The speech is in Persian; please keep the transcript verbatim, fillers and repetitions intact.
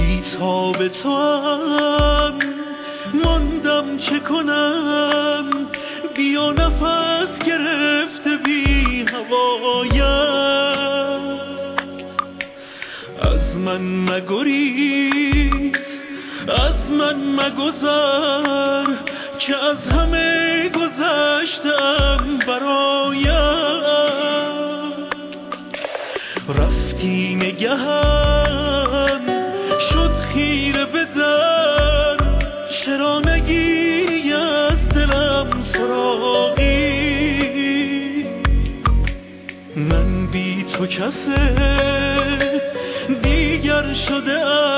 بی تاب تو هم ماندم، چه کنم؟ بیا نفس گرفته بی هوایم، از من مگریز، از من مگذر، که از همه گذشتم برایم. رفتی نگهم شد خیره به در، چرا نگیری از دلم سراغی؟ من بی تو کس دیگر شده ام،